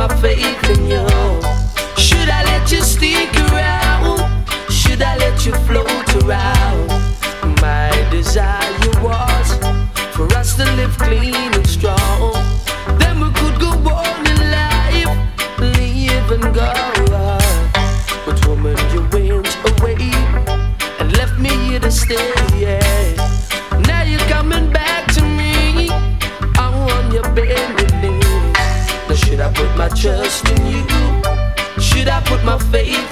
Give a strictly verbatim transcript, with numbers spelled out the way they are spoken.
my faith in you? Should I let you stick around? Should I let you float around? My desire was for us to live clean and strong. Then we could go on in life, live and go on. But woman, you went away and left me here to stay, yeah. Now you're coming back to me, I'm on your bending knees. Now should I put my trust in you? Should I put my faith